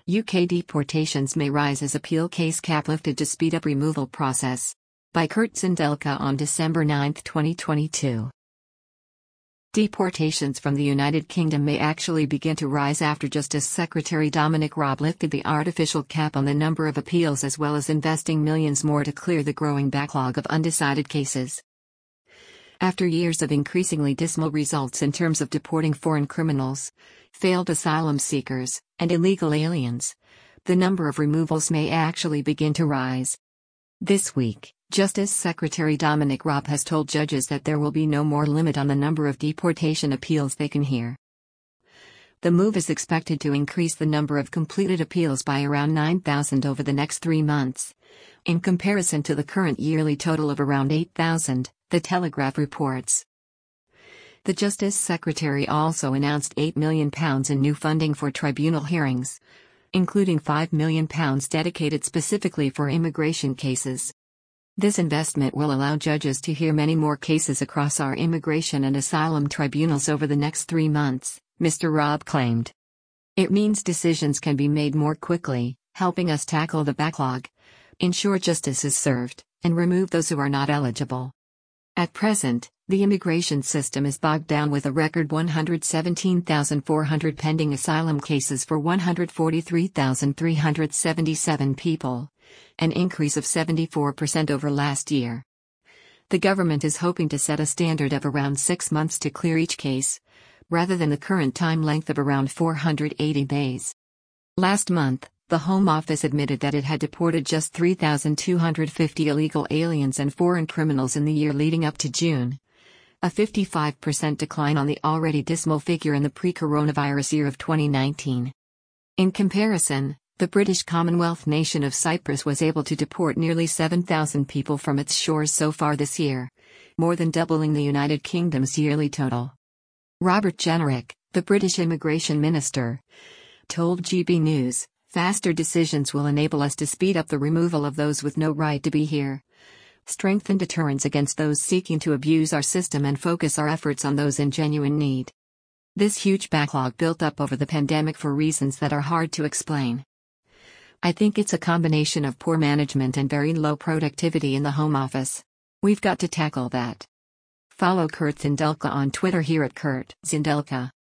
UK deportations may rise as appeal case cap lifted to speed up removal process. By Kurt Zindelka on December 9, 2022. Deportations from the United Kingdom may actually begin to rise after Justice Secretary Dominic Raab lifted the artificial cap on the number of appeals, as well as investing millions more to clear the growing backlog of undecided cases. After years of increasingly dismal results in terms of deporting foreign criminals, failed asylum seekers, and illegal aliens, the number of removals may actually begin to rise. This week, Justice Secretary Dominic Raab has told judges that there will be no more limit on the number of deportation appeals they can hear. The move is expected to increase the number of completed appeals by around 9,000 over the next 3 months, in comparison to the current yearly total of around 8,000, The Telegraph reports. The Justice Secretary also announced £8 million in new funding for tribunal hearings, including £5 million dedicated specifically for immigration cases. This investment will allow judges to hear many more cases across our immigration and asylum tribunals over the next 3 months, Mr. Raab claimed. It means decisions can be made more quickly, helping us tackle the backlog, ensure justice is served, and remove those who are not eligible. At present, the immigration system is bogged down with a record 117,400 pending asylum cases for 143,377 people, an increase of 74% over last year. The government is hoping to set a standard of around 6 months to clear each case, rather than the current time length of around 480 days. Last month, the Home Office admitted that it had deported just 3,250 illegal aliens and foreign criminals in the year leading up to June, a 55% decline on the already dismal figure in the pre-coronavirus year of 2019. In comparison, the British Commonwealth nation of Cyprus was able to deport nearly 7,000 people from its shores so far this year, more than doubling the United Kingdom's yearly total. Robert Jenrick, the British immigration minister, told GB News, "Faster decisions will enable us to speed up the removal of those with no right to be here, strengthen deterrence against those seeking to abuse our system, and focus our efforts on those in genuine need." This huge backlog built up over the pandemic for reasons that are hard to explain. I think it's a combination of poor management and very low productivity in the Home Office. We've got to tackle that. Follow Kurt Zindelka on Twitter here at Kurt Zindelka.